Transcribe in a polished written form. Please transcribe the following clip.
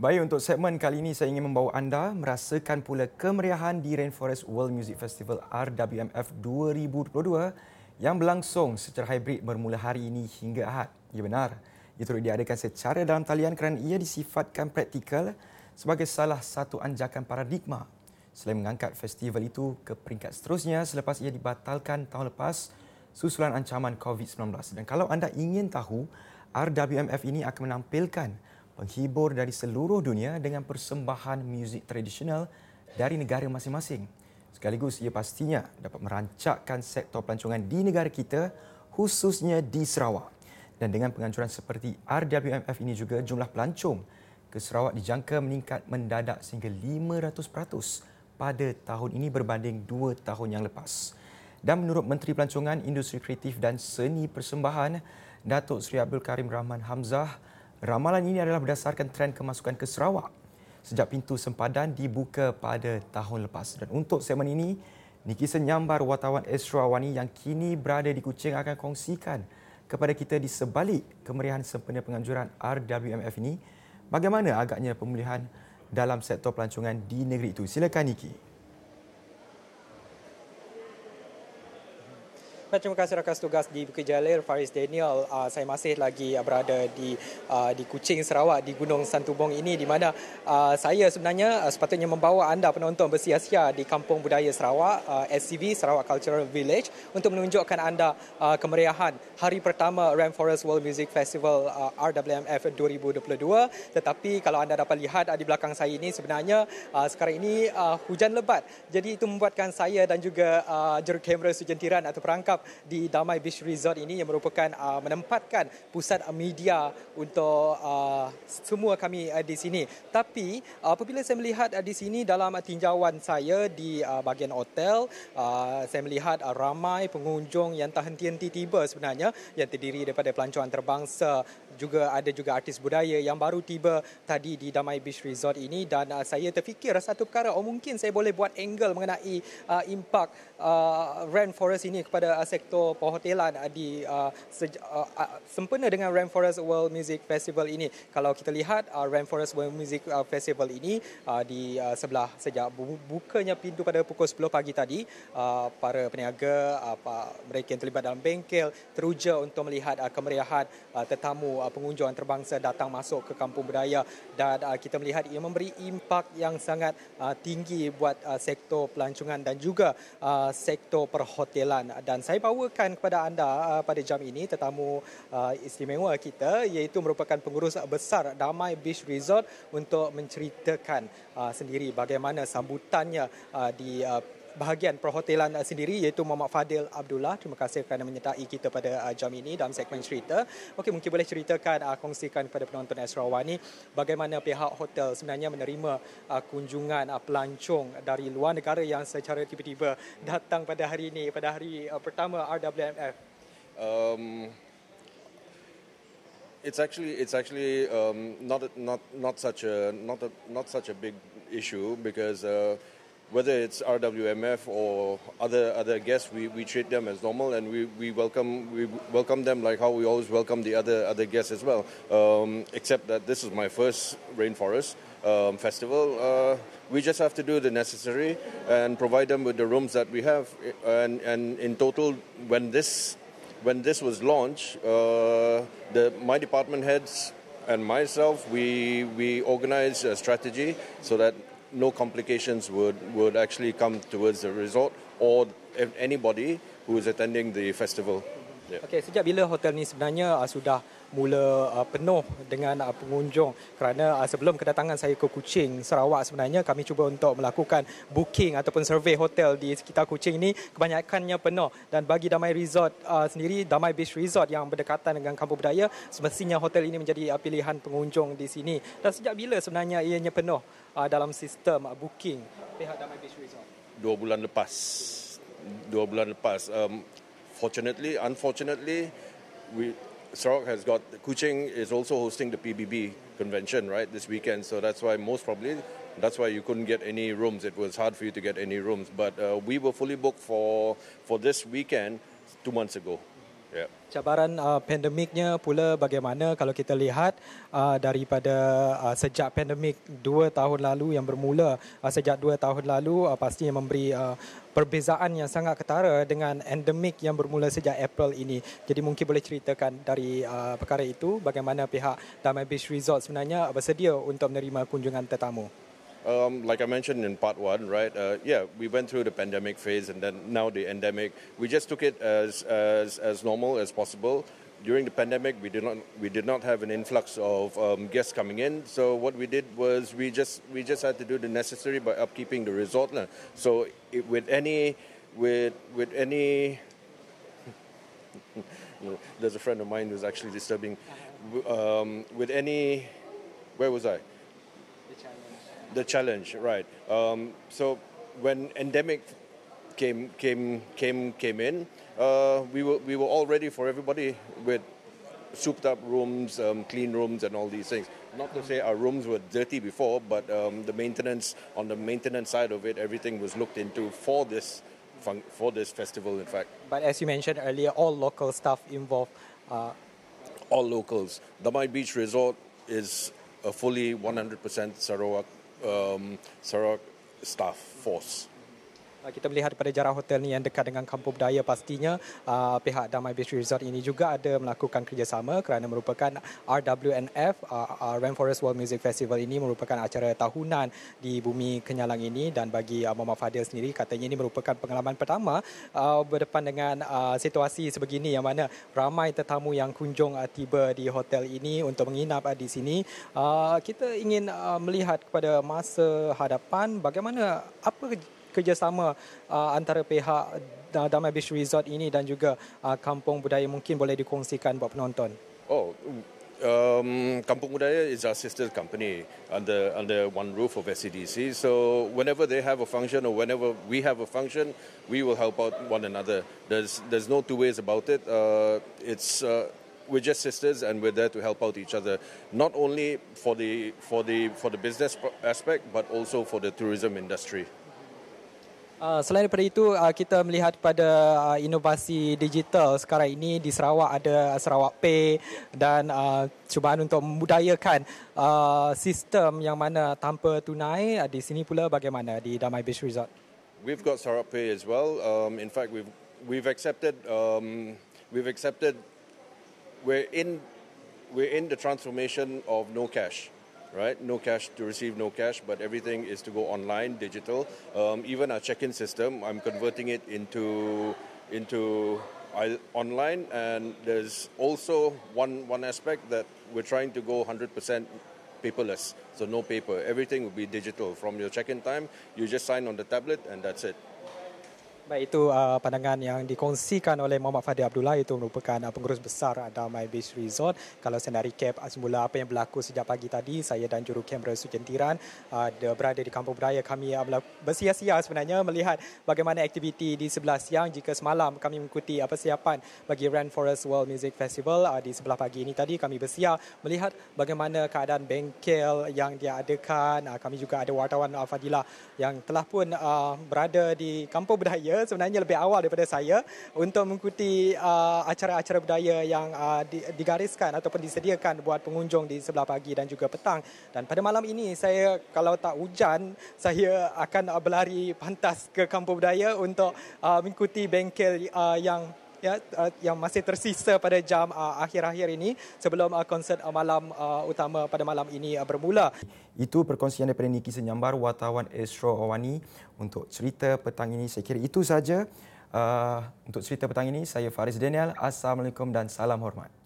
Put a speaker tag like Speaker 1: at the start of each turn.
Speaker 1: Baik, untuk segmen kali ini saya ingin membawa anda merasakan pula kemeriahan di Rainforest World Music Festival RWMF 2022 yang berlangsung secara hybrid bermula hari ini hingga Ahad. Ya benar, ia turut diadakan secara dalam talian kerana ia disifatkan praktikal sebagai salah satu anjakan paradigma selain mengangkat festival itu ke peringkat seterusnya selepas ia dibatalkan tahun lepas susulan ancaman COVID-19. Dan kalau anda ingin tahu, RWMF ini akan menampilkan penghibur dari seluruh dunia dengan persembahan muzik tradisional dari negara masing-masing. Sekaligus ia pastinya dapat merancakkan sektor pelancongan di negara kita, khususnya di Sarawak. Dan dengan penganjuran seperti RWMF ini juga, jumlah pelancong ke Sarawak dijangka meningkat mendadak sehingga 500% pada tahun ini berbanding 2 tahun yang lepas. Dan menurut Menteri Pelancongan, Industri Kreatif dan Seni Persembahan, Datuk Seri Abdul Karim Rahman Hamzah, ramalan ini adalah berdasarkan trend kemasukan ke Sarawak sejak pintu sempadan dibuka pada tahun lepas. Dan untuk segmen ini, Niki Senyambar wartawan Astro Awani yang kini berada di Kuching akan kongsikan kepada kita di sebalik kemeriahan sempena penganjuran RWMF ini, bagaimana agaknya pemulihan dalam sektor pelancongan di negeri itu. Silakan Niki.
Speaker 2: Terima kasih rakan tugas di Bukit Jalil, Faris Daniel. Saya masih lagi berada di Kuching, Sarawak, di Gunung Santubong ini, di mana saya sebenarnya sepatutnya membawa anda penonton bersia-sia di Kampung Budaya Sarawak, SCV, Sarawak Cultural Village, untuk menunjukkan anda kemeriahan hari pertama Rainforest World Music Festival RWMF 2022. Tetapi kalau anda dapat lihat di belakang saya ini, sebenarnya sekarang ini hujan lebat. Jadi itu membuatkan saya dan juga jurukamera sujentiran atau perangkap di Damai Beach Resort ini yang merupakan menempatkan pusat media untuk semua kami di sini. Tapi apabila saya melihat di sini dalam tinjauan saya di bahagian hotel, saya melihat ramai pengunjung yang tak henti-henti tiba sebenarnya, yang terdiri daripada pelancongan antarabangsa, juga ada juga artis budaya yang baru tiba tadi di Damai Beach Resort ini. Dan saya terfikir satu perkara, mungkin saya boleh buat angle mengenai impak Rainforest ini kepada sektor perhotelan di sempena dengan Rainforest World Music Festival ini. Kalau kita lihat Rainforest World Music Festival ini di sebelah sejak bukanya pintu pada pukul 10 pagi tadi, para peniaga, mereka yang terlibat dalam bengkel teruja untuk melihat kemeriahan tetamu pengunjung antarabangsa datang masuk ke kampung budaya. Dan kita melihat ia memberi impak yang sangat tinggi buat sektor pelancongan dan juga sektor perhotelan. Dan saya bawakan kepada anda pada jam ini tetamu istimewa kita, iaitu merupakan pengurus besar Damai Beach Resort, untuk menceritakan sendiri bagaimana sambutannya di bahagian perhotelan sendiri, iaitu Muhammad Fadil Abdullah. Terima kasih kerana menyertai kita pada jam ini dalam segmen cerita. Okey, mungkin boleh ceritakan, kongsikan kepada penonton Astro Awani bagaimana pihak hotel sebenarnya menerima kunjungan pelancong dari luar negara yang secara tiba-tiba datang pada hari ini, pada hari pertama RWMF.
Speaker 3: It's actually not such a big issue, because whether it's RWMF or other guests, we treat them as normal, and we welcome them like how we always welcome the other guests as well. Except that this is my first Rainforest festival. We just have to do the necessary and provide them with the rooms that we have. And in total, when this was launched, my department heads and myself, we organized a strategy so that no complications would actually come towards the resort or anybody who is attending the festival. Yeah.
Speaker 2: Okey, sejak bila hotel ni sebenarnya sudah mula penuh dengan pengunjung? Kerana sebelum kedatangan saya ke Kuching, Sarawak, sebenarnya kami cuba untuk melakukan booking ataupun survey hotel di sekitar Kuching ini, kebanyakannya penuh. Dan bagi Damai Resort sendiri, Damai Beach Resort yang berdekatan dengan kampung budaya, semestinya hotel ini menjadi pilihan pengunjung di sini. Dan sejak bila sebenarnya ianya penuh dalam sistem booking pihak Damai Beach Resort?
Speaker 3: 2 bulan lepas. Unfortunately, Sarawak has got, Kuching is also hosting the PBB convention, right, this weekend. So that's why you couldn't get any rooms. It was hard for you to get any rooms. But we were fully booked for this weekend 2 months ago. Yeah.
Speaker 2: Cabaran pandemiknya pula bagaimana kalau kita lihat daripada sejak pandemik 2 tahun lalu yang bermula sejak 2 tahun lalu pastinya memberi perbezaan yang sangat ketara dengan endemik yang bermula sejak April ini. Jadi mungkin boleh ceritakan dari perkara itu bagaimana pihak Damai Beach Resort sebenarnya bersedia untuk menerima kunjungan tetamu.
Speaker 3: Like I mentioned in part one, right? We went through the pandemic phase and then now the endemic. We just took it as normal as possible. During the pandemic, we did not have an influx of guests coming in. So what we did was we just had to do the necessary by upkeeping the resort. So with any, there's a friend of mine who's actually disturbing. With any, where was I? The challenge, right? So when endemic came in, we were all ready for everybody with souped up rooms, clean rooms, and all these things. Not to say our rooms were dirty before, but the maintenance side of it, everything was looked into for this festival. In fact,
Speaker 2: But as you mentioned earlier, all local staff involved.
Speaker 3: All locals. Damai Beach Resort is a fully 100% Sarawak staff force.
Speaker 2: Kita melihat pada jarak hotel ni yang dekat dengan kampung budaya, pastinya pihak Damai Beach Resort ini juga ada melakukan kerjasama kerana merupakan RWNF, Rainforest World Music Festival ini merupakan acara tahunan di Bumi Kenyalang ini, dan bagi Muhammad Fadil sendiri katanya ini merupakan pengalaman pertama berdepan dengan situasi sebegini yang mana ramai tetamu yang kunjung tiba di hotel ini untuk menginap di sini. Kita ingin melihat kepada masa hadapan bagaimana apa kerjasama antara pihak Damai Beach Resort ini dan juga Kampung Budaya mungkin boleh dikongsikan buat penonton.
Speaker 3: Kampung Budaya is our sister company under one roof of SCDC. So whenever they have a function or whenever we have a function, we will help out one another. There's no two ways about it. We're just sisters and we're there to help out each other, not only for the business aspect but also for the tourism industry.
Speaker 2: Selain daripada itu, kita melihat pada inovasi digital sekarang ini di Sarawak ada Sarawak Pay dan cubaan untuk memudayakan sistem yang mana tanpa tunai. Di sini pula bagaimana di Damai Beach Resort?
Speaker 3: We've got Sarawak Pay as well. In fact, we've accepted. We're in the transformation of no cash. Right, no cash to receive, no cash, but everything is to go online, digital. Even our check-in system, I'm converting it into online, and there's also one aspect that we're trying to go 100% paperless, so no paper. Everything will be digital. From your check-in time, you just sign on the tablet, and that's it.
Speaker 2: Baik, itu pandangan yang dikongsikan oleh Muhammad Fadil Abdullah, itu merupakan pengurus besar Damai Beach Resort. Kalau saya nak recap semula apa yang berlaku sejak pagi tadi, saya dan juru kamera Sujentiran berada di Kampung Budaya. Kami bersia-sia sebenarnya melihat bagaimana aktiviti di sebelah siang jika semalam kami mengikuti persiapan bagi Rainforest World Music Festival. Di sebelah pagi ini tadi kami bersia melihat bagaimana keadaan bengkel yang diadakan. Kami juga ada wartawan Fadilah yang telah pun berada di Kampung Budaya sebenarnya lebih awal daripada saya untuk mengikuti acara-acara budaya yang digariskan ataupun disediakan buat pengunjung di sebelah pagi dan juga petang. Dan pada malam ini saya, kalau tak hujan, saya akan berlari pantas ke Kampung Budaya untuk mengikuti bengkel yang masih tersisa pada jam akhir-akhir ini sebelum konsert malam utama pada malam ini bermula.
Speaker 1: Itu perkongsian daripada Niki Senyambar, wartawan Astro Awani untuk cerita petang ini. Saya kira itu saja untuk cerita petang ini. Saya Faris Daniel. Assalamualaikum dan salam hormat.